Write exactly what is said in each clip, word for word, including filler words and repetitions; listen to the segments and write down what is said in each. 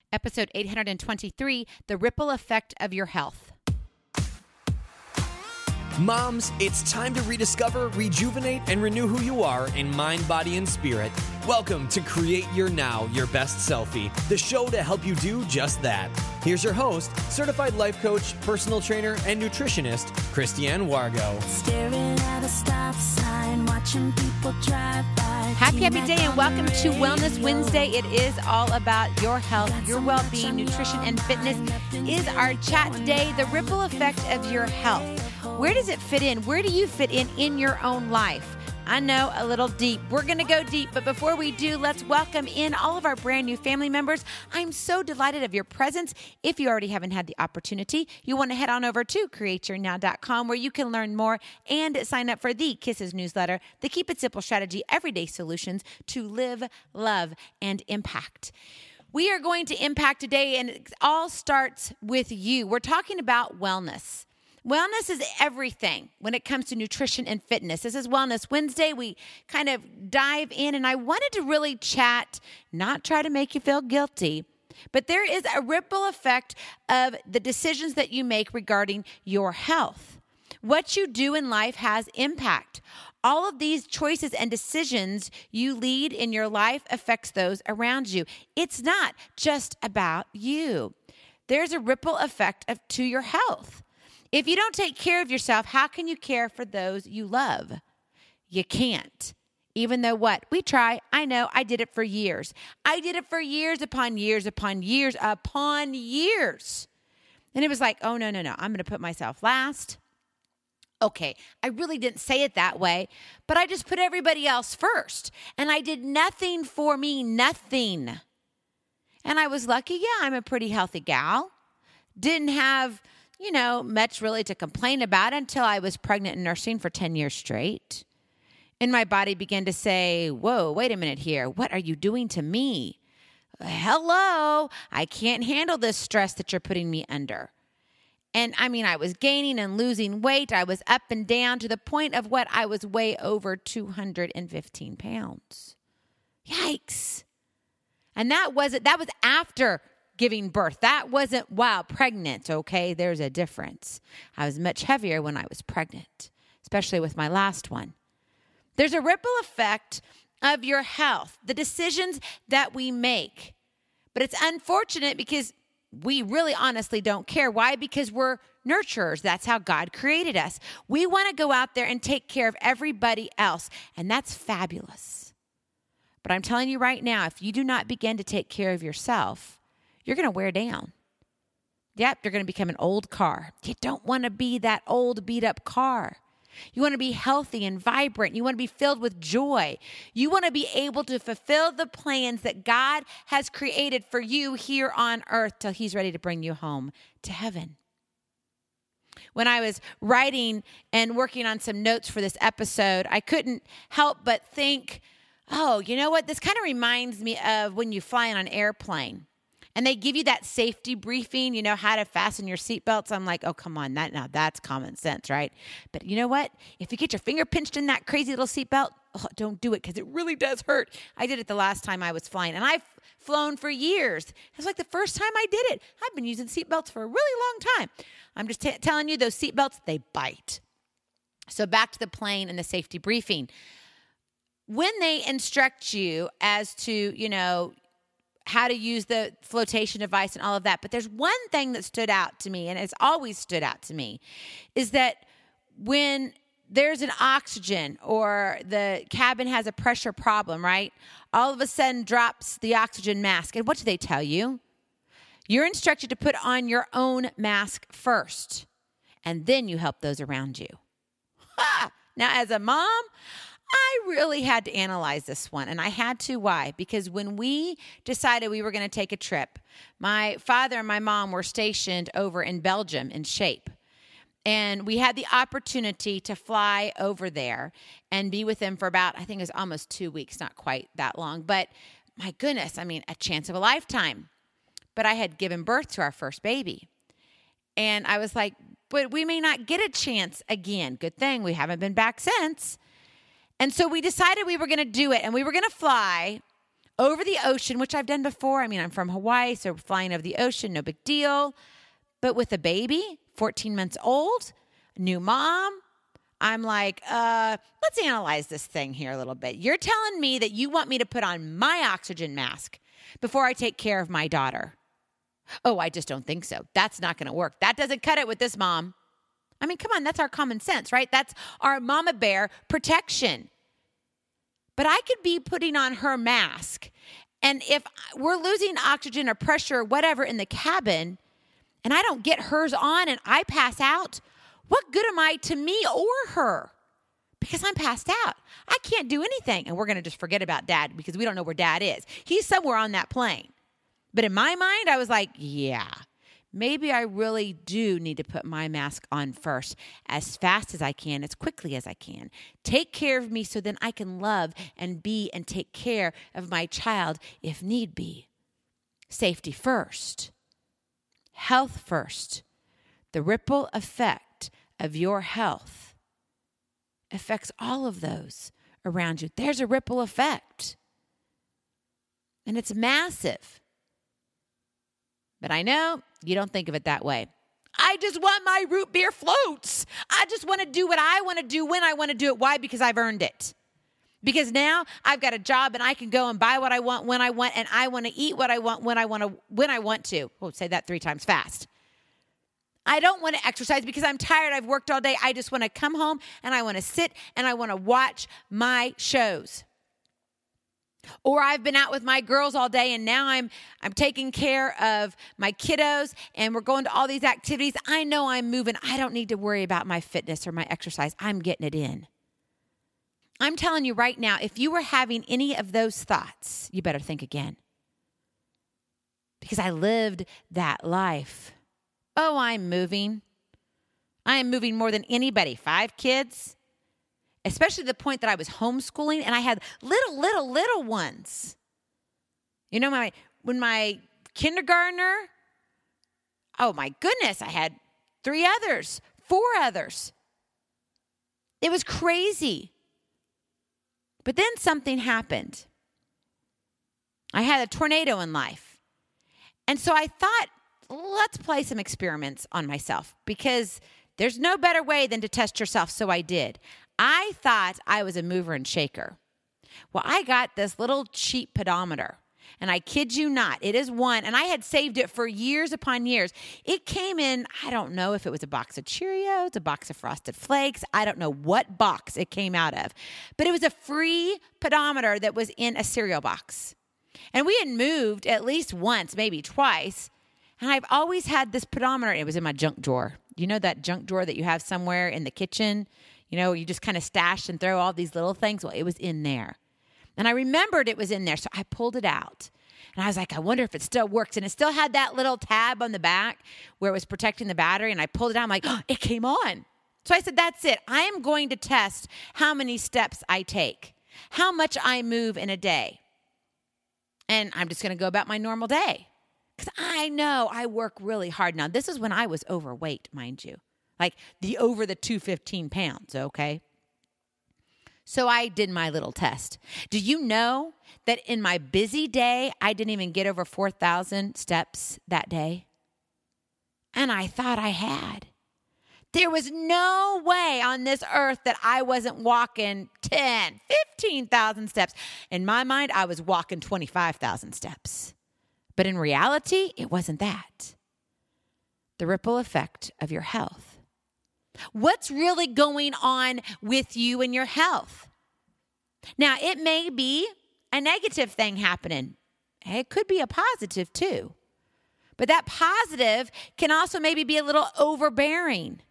Episode eight hundred twenty-three, The Ripple Effect of Your Health. Moms, it's time to rediscover, rejuvenate, and renew who you are in mind, body, and spirit. Welcome to Create Your Now, Your Best Selfie, the show to help you do just that. Here's your host, certified life coach, personal trainer, and nutritionist, Christiane Wargo. Staring at a stop sign, watching people drive by. Happy, happy day, and welcome to Wellness Wednesday. It is all about your health, your well-being, nutrition, and fitness is our chat today. The ripple effect of your health. Where does it fit in? Where do you fit in in your own life? I know, a little deep. We're going to go deep, but before we do, let's welcome in all of our brand new family members. I'm so delighted of your presence. If you already haven't had the opportunity, you want to head on over to create your now dot com where you can learn more and sign up for the Kisses newsletter, the Keep It Simple Strategy, everyday solutions to live, love, and impact. We are going to impact today, and it all starts with you. We're talking about wellness. Wellness is everything when it comes to nutrition and fitness. This is Wellness Wednesday. We kind of dive in, and I wanted to really chat, not try to make you feel guilty, but there is a ripple effect of the decisions that you make regarding your health. What you do in life has impact. All of these choices and decisions you lead in your life affects those around you. It's not just about you. There's a ripple effect of, to your health. If you don't take care of yourself, how can you care for those you love? You can't. Even though what? We try. I know. I did it for years. I did it for years upon years upon years upon years. And it was like, oh, no, no, no. I'm going to put myself last. Okay, I really didn't say it that way, but I just put everybody else first. And I did nothing for me, nothing. And I was lucky. Yeah, I'm a pretty healthy gal. Didn't have... you know, much really to complain about until I was pregnant and nursing for ten years straight. And my body began to say, whoa, wait a minute here. What are you doing to me? Hello, I can't handle this stress that you're putting me under. And I mean, I was gaining and losing weight. I was up and down to the point of what I was way over two hundred fifteen pounds. Yikes. And that wasn't, that was after giving birth. That wasn't while pregnant, okay? There's a difference. I was much heavier when I was pregnant, especially with my last one. There's a ripple effect of your health, the decisions that we make. But it's unfortunate because we really honestly don't care. Why? Because we're nurturers. That's how God created us. We want to go out there and take care of everybody else, and that's fabulous. But I'm telling you right now, if you do not begin to take care of yourself, you're going to wear down. Yep, you're going to become an old car. You don't want to be that old, beat-up car. You want to be healthy and vibrant. You want to be filled with joy. You want to be able to fulfill the plans that God has created for you here on earth till He's ready to bring you home to heaven. When I was writing and working on some notes for this episode, I couldn't help but think, oh, you know what? This kind of reminds me of when you fly on an airplane. And they give you that safety briefing, you know, how to fasten your seatbelts. I'm like, oh, come on, that now that's common sense, right? But you know what? If you get your finger pinched in that crazy little seatbelt, oh, don't do it because it really does hurt. I did it the last time I was flying, and I've flown for years. It was like the first time I did it. I've been using seatbelts for a really long time. I'm just t- telling you, those seatbelts, they bite. So back to the plane and the safety briefing. When they instruct you as to, you know, how to use the flotation device and all of that. But there's one thing that stood out to me, and it's always stood out to me, is that when there's an oxygen or the cabin has a pressure problem, right? All of a sudden drops the oxygen mask. And what do they tell you? You're instructed to put on your own mask first, and then you help those around you. Ha! Now, as a mom, I really had to analyze this one, and I had to. Why? Because when we decided we were going to take a trip, my father and my mom were stationed over in Belgium in Shape, and we had the opportunity to fly over there and be with them for about, I think it was almost two weeks, not quite that long, but my goodness, I mean, a chance of a lifetime. But I had given birth to our first baby, and I was like, but we may not get a chance again. Good thing we haven't been back since. And so we decided we were going to do it, and we were going to fly over the ocean, which I've done before. I mean, I'm from Hawaii, so flying over the ocean, no big deal. But with a baby, fourteen months old, new mom, I'm like, uh, let's analyze this thing here a little bit. You're telling me that you want me to put on my oxygen mask before I take care of my daughter. Oh, I just don't think so. That's not going to work. That doesn't cut it with this mom. I mean, come on, that's our common sense, right? That's our mama bear protection. But I could be putting on her mask, and if we're losing oxygen or pressure or whatever in the cabin, and I don't get hers on and I pass out, what good am I to me or her? Because I'm passed out. I can't do anything. And we're going to just forget about dad because we don't know where dad is. He's somewhere on that plane. But in my mind, I was like, yeah, maybe I really do need to put my mask on first as fast as I can, as quickly as I can. Take care of me so then I can love and be and take care of my child if need be. Safety first. Health first. The ripple effect of your health affects all of those around you. There's a ripple effect. And it's massive. But I know you don't think of it that way. I just want my root beer floats. I just want to do what I want to do when I want to do it. Why? Because I've earned it. Because now I've got a job and I can go and buy what I want when I want, and I want to eat what I want when I want to when I want to. Oh, say that three times fast. I don't want to exercise because I'm tired. I've worked all day. I just want to come home and I want to sit and I want to watch my shows. Or I've been out with my girls all day and now I'm I'm taking care of my kiddos and we're going to all these activities. I know I'm moving. I don't need to worry about my fitness or my exercise. I'm getting it in. I'm telling you right now, if you were having any of those thoughts, you better think again. Because I lived that life. Oh, I'm moving. I am moving more than anybody. Five kids. Especially to the point that I was homeschooling and I had little, little, little ones. You know, my when my kindergartner, oh my goodness, I had three others, four others. It was crazy. But then something happened. I had a tornado in life. And so I thought, let's play some experiments on myself because there's no better way than to test yourself. So I did. I thought I was a mover and shaker. Well, I got this little cheap pedometer, and I kid you not, it is one, and I had saved it for years upon years. It came in, I don't know if it was a box of Cheerios, a box of Frosted Flakes. I don't know what box it came out of, but it was a free pedometer that was in a cereal box. And we had moved at least once, maybe twice, and I've always had this pedometer. It was in my junk drawer. You know that junk drawer that you have somewhere in the kitchen? You know, you just kind of stash and throw all these little things. Well, it was in there. And I remembered it was in there, so I pulled it out. And I was like, I wonder if it still works. And it still had that little tab on the back where it was protecting the battery. And I pulled it out. I'm like, oh, it came on. So I said, that's it. I am going to test how many steps I take, how much I move in a day. And I'm just going to go about my normal day. Because I know I work really hard. Now, this is when I was overweight, mind you. Like the over the two hundred fifteen pounds, okay? So I did my little test. Do you know that in my busy day, I didn't even get over four thousand steps that day? And I thought I had. There was no way on this earth that I wasn't walking ten, fifteen thousand steps. In my mind, I was walking twenty-five thousand steps. But in reality, it wasn't that. The ripple effect of your health. What's really going on with you and your health? Now, it may be a negative thing happening. It could be a positive too. But that positive can also maybe be a little overbearing.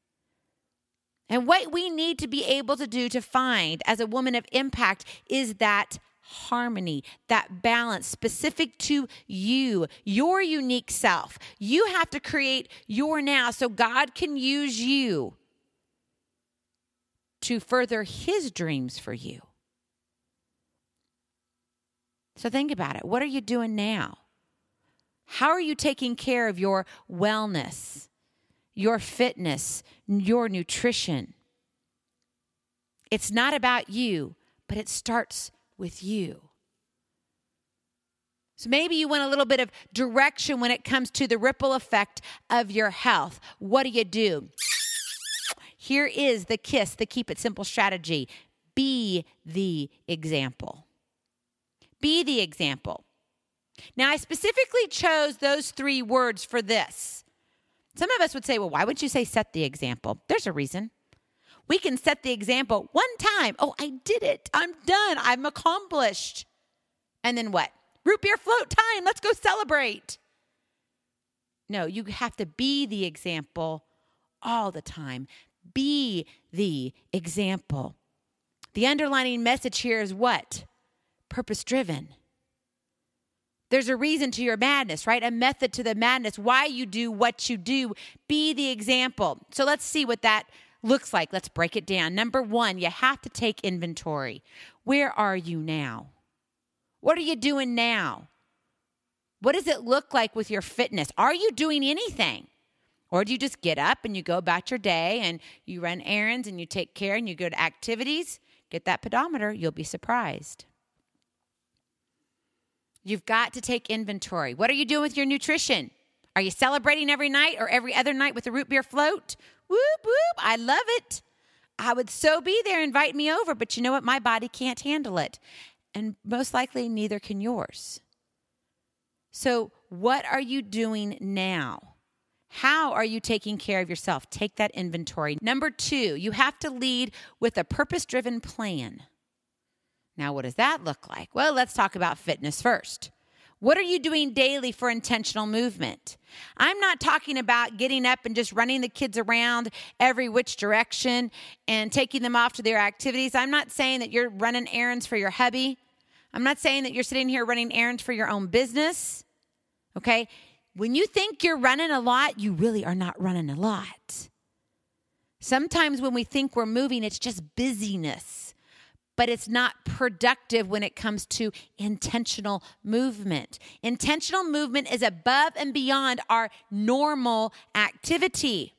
And what we need to be able to do to find as a woman of impact is that harmony, that balance specific to you, your unique self. You have to create your now so God can use you to further his dreams for you. So think about it. What are you doing now? How are you taking care of your wellness, your fitness, your nutrition? It's not about you, but it starts with you. So maybe you want a little bit of direction when it comes to the ripple effect of your health. What do you do? Here is the KISS, the Keep It Simple strategy. Be the example. Be the example. Now, I specifically chose those three words for this. Some of us would say, well, why would you say set the example? There's a reason. We can set the example one time. Oh, I did it. I'm done. I'm accomplished. And then what? Root beer float time. Let's go celebrate. No, you have to be the example all the time. Be the example. The underlining message here is what? Purpose-driven. There's a reason to your madness, right? A method to the madness, why you do what you do. Be the example. So let's see what that looks like. Let's break it down. Number one, you have to take inventory. Where are you now? What are you doing now? What does it look like with your fitness? Are you doing anything? Or do you just get up and you go about your day and you run errands and you take care and you go to activities? Get that pedometer. You'll be surprised. You've got to take inventory. What are you doing with your nutrition? Are you celebrating every night or every other night with a root beer float? Whoop, whoop. I love it. I would so be there. Invite me over. But you know what? My body can't handle it. And most likely neither can yours. So what are you doing now? How are you taking care of yourself? Take that inventory. Number two, you have to lead with a purpose-driven plan. Now, what does that look like? Well, let's talk about fitness first. What are you doing daily for intentional movement? I'm not talking about getting up and just running the kids around every which direction and taking them off to their activities. I'm not saying that you're running errands for your hubby. I'm not saying that you're sitting here running errands for your own business. Okay? When you think you're running a lot, you really are not running a lot. Sometimes when we think we're moving, it's just busyness. But it's not productive when it comes to intentional movement. Intentional movement is above and beyond our normal activity.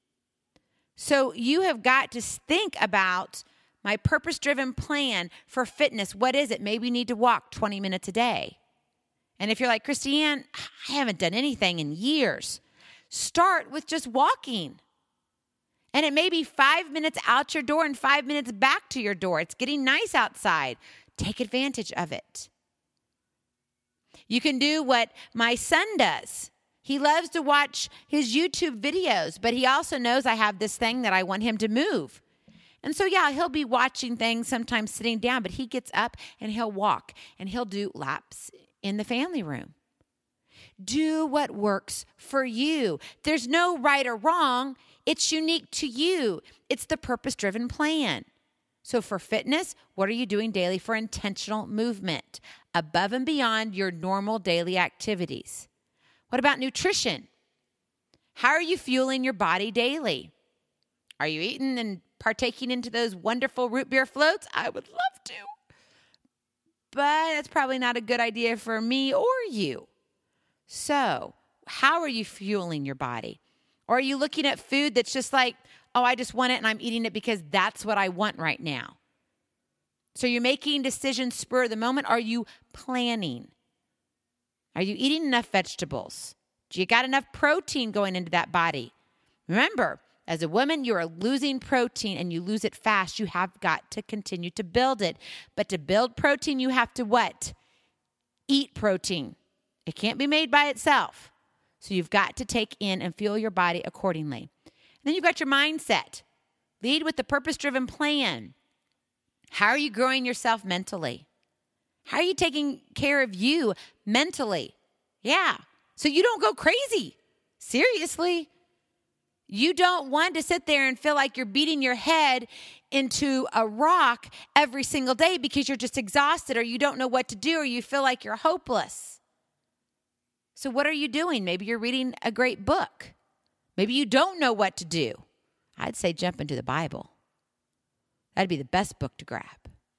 So you have got to think about my purpose-driven plan for fitness. What is it? Maybe you need to walk twenty minutes a day. And if you're like, Christiane, I haven't done anything in years, start with just walking. And it may be five minutes out your door and five minutes back to your door. It's getting nice outside. Take advantage of it. You can do what my son does. He loves to watch his YouTube videos, but he also knows I have this thing that I want him to move. And so, yeah, he'll be watching things, sometimes sitting down, but he gets up and he'll walk and he'll do laps in the family room. Do what works for you. There's no right or wrong. It's unique to you. It's the purpose-driven plan. So for fitness, what are you doing daily for intentional movement above and beyond your normal daily activities? What about nutrition? How are you fueling your body daily? Are you eating and partaking into those wonderful root beer floats? I would love to. But that's probably not a good idea for me or you. So how are you fueling your body? Or are you looking at food that's just like, oh, I just want it and I'm eating it because that's what I want right now? So you're making decisions spur of the moment. Are you planning? Are you eating enough vegetables? Do you got enough protein going into that body? Remember, as a woman, you are losing protein and you lose it fast. You have got to continue to build it. But to build protein, you have to what? Eat protein. It can't be made by itself. So you've got to take in and fuel your body accordingly. And then you've got your mindset. Lead with the purpose-driven plan. How are you growing yourself mentally? How are you taking care of you mentally? Yeah. So you don't go crazy. Seriously. You don't want to sit there and feel like you're beating your head into a rock every single day because you're just exhausted or you don't know what to do or you feel like you're hopeless. So what are you doing? Maybe you're reading a great book. Maybe you don't know what to do. I'd say jump into the Bible. That'd be the best book to grab.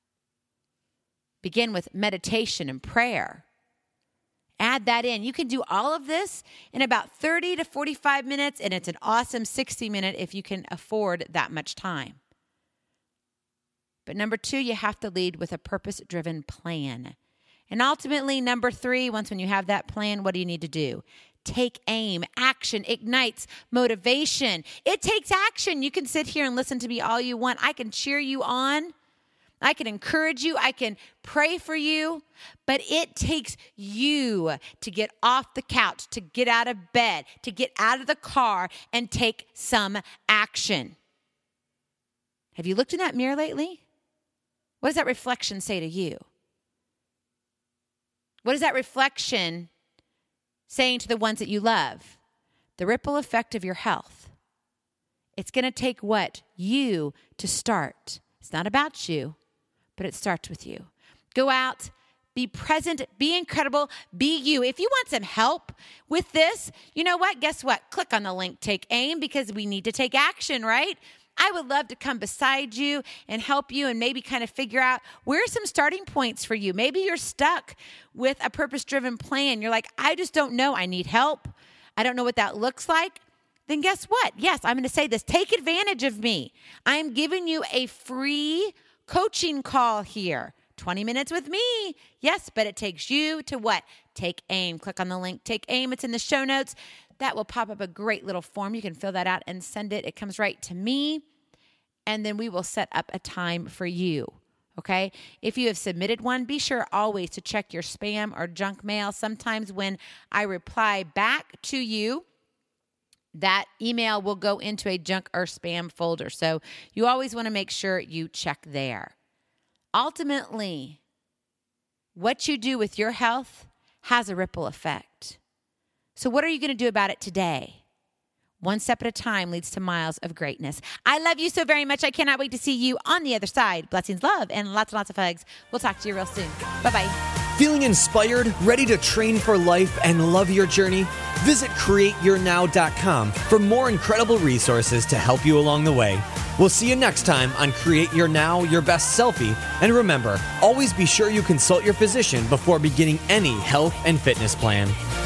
Begin with meditation and prayer. Add that in. You can do all of this in about thirty to forty-five minutes, and it's an awesome sixty minute if you can afford that much time. But number two, you have to lead with a purpose-driven plan. And ultimately, number three, once when you have that plan, what do you need to do? Take aim. Action ignites motivation. It takes action. You can sit here and listen to me all you want. I can cheer you on. I can encourage you. I can pray for you. But it takes you to get off the couch, to get out of bed, to get out of the car and take some action. Have you looked in that mirror lately? What does that reflection say to you? What is that reflection saying to the ones that you love? The ripple effect of your health. It's going to take what? You to start. It's not about you, but it starts with you. Go out, be present, be incredible, be you. If you want some help with this, you know what? Guess what? Click on the link, Take Aim, because we need to take action, right? I would love to come beside you and help you and maybe kind of figure out where are some starting points for you. Maybe you're stuck with a purpose-driven plan. You're like, I just don't know. I need help. I don't know what that looks like. Then guess what? Yes, I'm going to say this. Take advantage of me. I'm giving you a free coaching call here. twenty minutes with me. Yes, but it takes you to what? Take Aim. Click on the link, Take Aim. It's in the show notes. That will pop up a great little form. You can fill that out and send it. It comes right to me. And then we will set up a time for you. Okay? If you have submitted one, be sure always to check your spam or junk mail. Sometimes when I reply back to you, that email will go into a junk or spam folder. So you always want to make sure you check there. Ultimately, what you do with your health has a ripple effect. So what are you going to do about it today? One step at a time leads to miles of greatness. I love you so very much. I cannot wait to see you on the other side. Blessings, love, and lots and lots of hugs. We'll talk to you real soon. Bye-bye. Feeling inspired, ready to train for life, and love your journey? Visit create your now dot com for more incredible resources to help you along the way. We'll see you next time on Create Your Now, Your Best Selfie. And remember, always be sure you consult your physician before beginning any health and fitness plan.